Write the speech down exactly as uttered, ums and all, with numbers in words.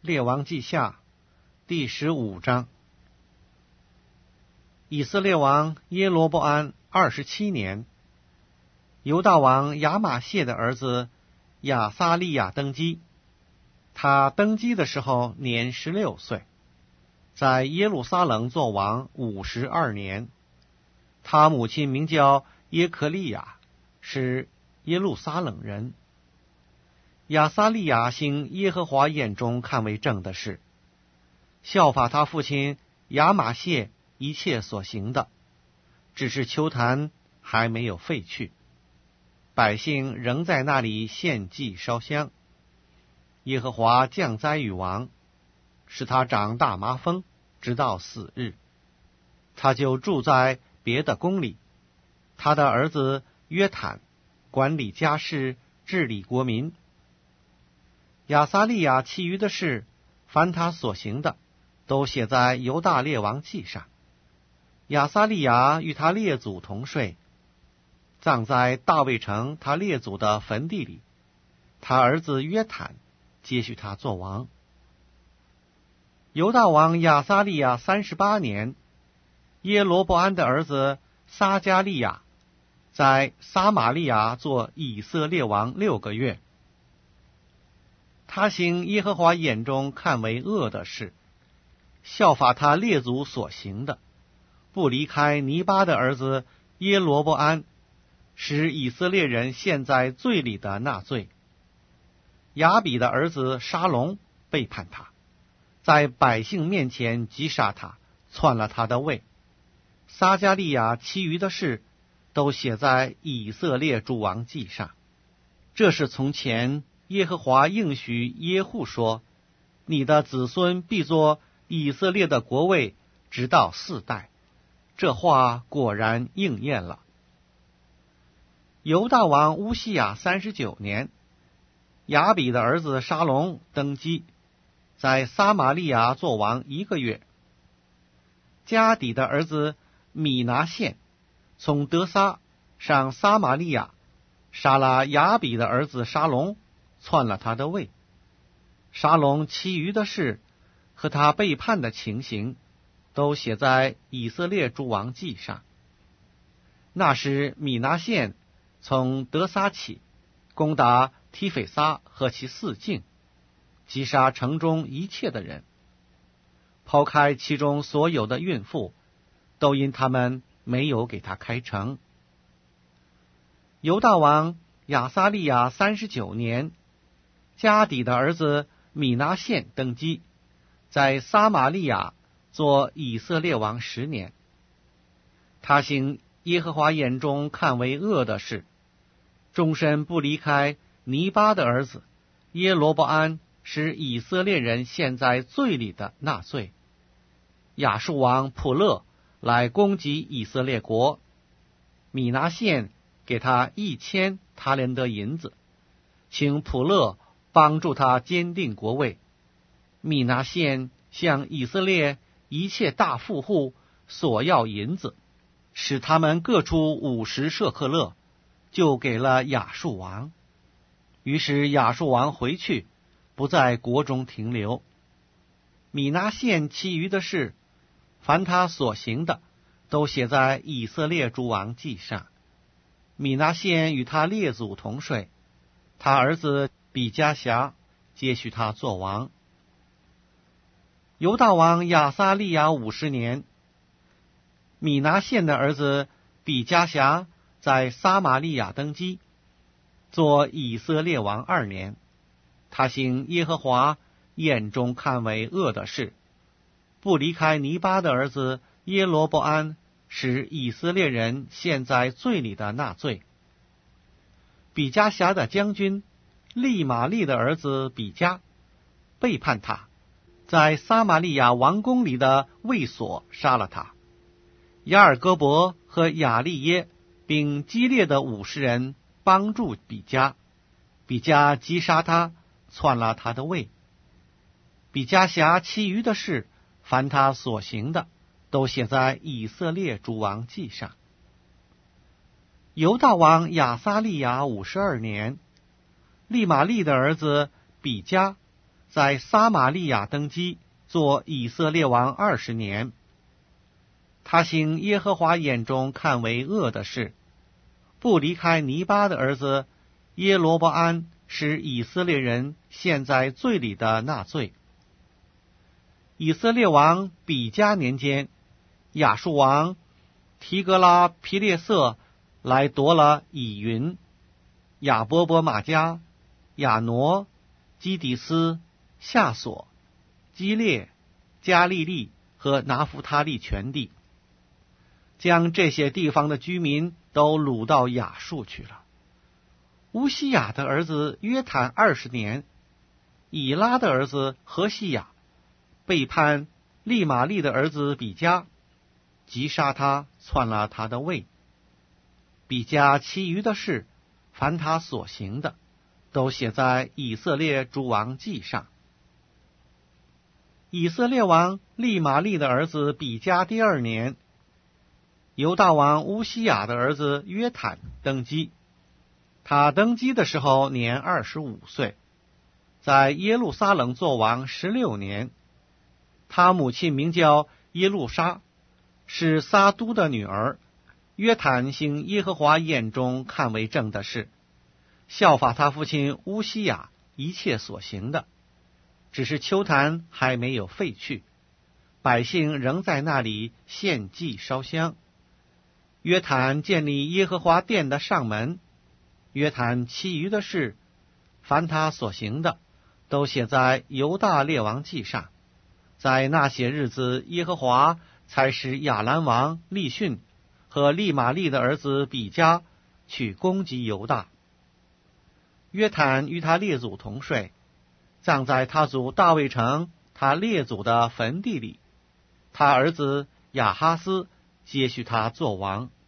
列王记下第十五章。以色列王耶罗波安二十七年，犹大王亚玛谢的儿子亚撒利亚登基。他登基的时候年十六岁，在耶路撒冷作王五十二年。他母亲名叫耶克利亚，是耶路撒冷人。亚撒利亚行耶和华眼中看为正的事，效法他父亲亚玛谢一切所行的，只是丘坛还没有废去，百姓仍在那里献祭烧香。耶和华降灾于王，使他长大麻风，直到死日。他就住在别的宫里，他的儿子约坦管理家事，治理国民。亚撒利亚其余的事，凡他所行的，都写在犹大列王记上。亚撒利亚与他列祖同睡，葬在大卫城他列祖的坟地里。他儿子约坦接续他做王。犹大王亚撒利亚三十八年，耶罗波安的儿子撒加利亚在撒玛利亚做以色列王六个月。他行耶和华眼中看为恶的事，效法他列祖所行的，不离开尼巴的儿子耶罗波安，使以色列人陷在罪里的那罪。亚比的儿子沙龙背叛他，在百姓面前击杀他，篡了他的位。撒加利亚其余的事，都写在以色列诸王记上。这是从前耶和华应许耶户说，你的子孙必作以色列的国位，直到四代。这话果然应验了。犹大王乌西雅三十九年，亚比的儿子沙龙登基，在撒玛利亚作王一个月。加底的儿子米拿现从德撒上撒玛利亚，杀了亚比的儿子沙龙，篡了他的位。沙龙其余的事和他背叛的情形，都写在以色列诸王记上。那时米拿现从德撒起，攻打提斐撒和其四境，击杀城中一切的人，抛开其中所有的孕妇，都因他们没有给他开城。犹大王亚撒利亚三十九年，加底的儿子米拿现登基，在撒玛利亚做以色列王十年。他行耶和华眼中看为恶的事，终身不离开尼巴的儿子耶罗波安，使以色列人陷在罪里的那罪。亚述王普勒来攻击以色列国，米拿现给他一千塔连德银子，请普勒帮助他坚定国位。米拿现向以色列一切大富户索要银子，使他们各出五十舍客勒，就给了亚述王。于是亚述王回去，不在国中停留。米拿现其余的事，凡他所行的，都写在以色列诸王记上。米拿现与他列祖同睡，他儿子比加辖接续他做王。犹大王亚撒利亚五十年，米拿现的儿子比加辖在撒玛利亚登基，做以色列王二年。他行耶和华眼中看为恶的事，不离开尼巴的儿子耶罗波安，使以色列人陷在罪里的那罪。比加辖的将军利玛利的儿子比加背叛他，在撒玛利亚王宫里的卫所杀了他。亚尔戈伯和亚利耶并基列的五十人帮助比加，比加击杀他，篡了他的位。比加辖其余的事，凡他所行的，都写在以色列诸王记上。犹大王亚撒利亚五十二年，利玛利的儿子比加在撒玛利亚登基，做以色列王二十年。他行耶和华眼中看为恶的事，不离开尼巴的儿子耶罗波安使以色列人陷在罪里的那罪。以色列王比加年间，亚述王提格拉皮列色来夺了以云、亚波波马加、亚挪、基底斯、夏索、基列、加利利和拿弗他利全地，将这些地方的居民都掳到亚述去了。乌西雅的儿子约坦二十年，以拉的儿子何西雅背叛利玛利的儿子比加，击杀他，篡了他的位。比加其余的事，凡他所行的，都写在以色列诸王记上。以色列王利玛利的儿子比加第二年，犹大王乌西雅的儿子约坦登基。他登基的时候年二十五岁，在耶路撒冷作王十六年。他母亲名叫耶路沙，是撒都的女儿。约坦行耶和华眼中看为正的事，效法他父亲乌西雅一切所行的，只是丘坛还没有废去，百姓仍在那里献祭烧香。约坦建立耶和华殿的上门，约坦其余的事，凡他所行的，都写在犹大列王记上。在那些日子，耶和华才使亚兰王利逊和利玛利的儿子比加去攻击犹大。约坦与他列祖同睡，葬在他祖大卫城他列祖的坟地里。他儿子亚哈斯接续他做王。